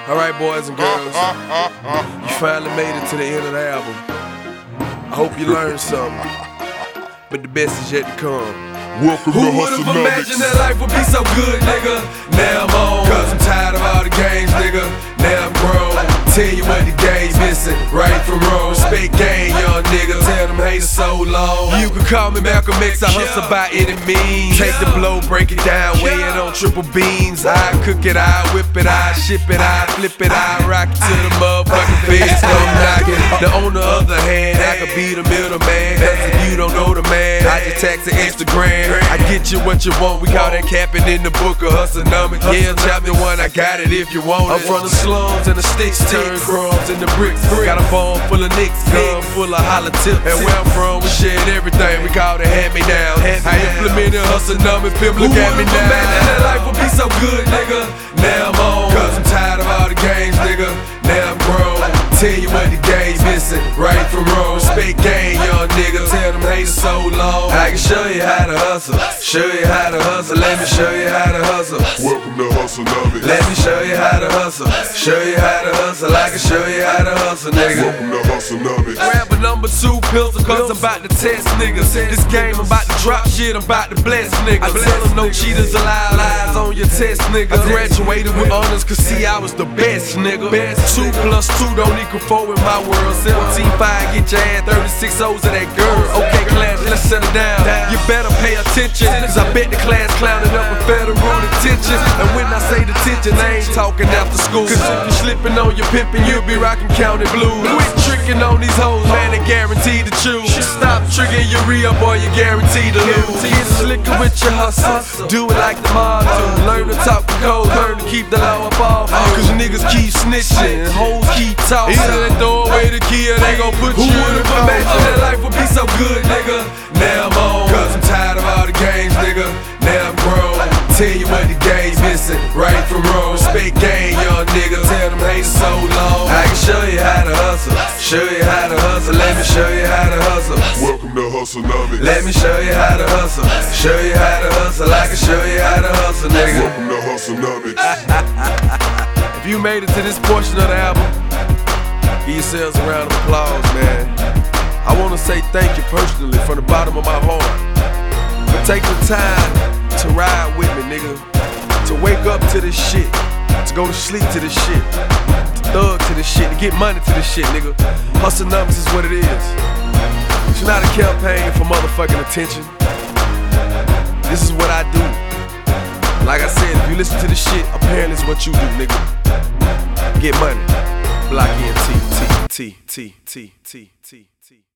Alright, boys and girls, you finally made it to the end of the album. I hope you learned something, but the best is yet to come. Welcome Who to would've Hustlenomics. imagined that life would be so good, nigga? Now I'm on, cause I'm tired of all the games, nigga. Now I'm grown, tell you what the game's missing, right from wrong. Respect game, young nigga, tell them haters so long. You can call me Malcolm X, I hustle by any means. Take the blow, break it down, weigh it on triple beams. I cook it, I whip it, I ship it, I flip it, I rock it to the motherfucking feds come knocking. Now on the other hand, I could be the middleman, cause if you don't know the man, I just tax the Instagram. I get you what you want, we call that capping in the book of Hustlenomics. Yeah, chapter 1, I got it if you want it. I'm from the slums and the sticks, turn crumbs and the bricks. Got a phone full of nicks, gun full of holla tips. And where I'm from, we shared everything, we call it hand-me-down. I implemented Hustlenomics, pimp, look at me now. Imagine that life would be so good, nigga. Now I'm on, cause I'm tired of all the games, nigga. Now I'm grown, tell you what the game's missing, right from wrong. Respect game, young nigga, tell them haters so long. I can show you how to hustle, show you how to hustle. Let me show you how to hustle. Welcome to Hustlenomics. Let me show you how to hustle, show you how to hustle. I can show you how to hustle, nigga. Welcome to Hustlenomics. Grab a number 2 pistol, cause I'm about to test niggas. This game, I'm about to drop shit, I'm about to bless niggas. I tell them no cheaters allowed, lies on your test, nigga. I graduated with honors, cause see I was the best, nigga. 2 plus 2 don't equal 4 in my world. 17.5, get your ass 36 O's of that girl. Okay, class, let's settle down. You better pay attention, cause I bet the class clowning up with federal detention. And when I say detention, I ain't talking after school. Cause if you slipping on your pimpin', you'll be rockin' county blues. Quit tricking on these hoes, man, they guaranteed to choose. Stop tricking your re-up or you're guaranteed to lose. Get slicker with your hustle, do it like the mob do. Learn to talk the code, learn to keep the law up off. Cause niggas keep snitching, hoes keep talking. Either they throw away the key or they gon' put you in the phone. Imagine that life would be so good, nigga. Now I'm on, cause I'm tired of all the games, nigga. Now I'm grown, tell you what the game's missing, right from wrong. Respect game, young nigga, tell them haters so long. I can show you how to hustle, show you how to hustle. Let me show you how to hustle. Welcome to Hustlenomics. Let me show you how to hustle, show you how to hustle. I can show you how to hustle, nigga. Welcome to Hustlenomics. If you made it to this portion of the album, give yourselves a round of applause, man. I wanna say thank you personally from the bottom of my heart for taking the time to ride with me, nigga. To wake up to this shit, to go to sleep to this shit, to thug to this shit, to get money to this shit, nigga. Hustlenomics is what it is. It's not a campaign for motherfucking attention. This is what I do. Like I said, if you listen to this shit, apparently it's what you do, nigga. Get money. Block in T.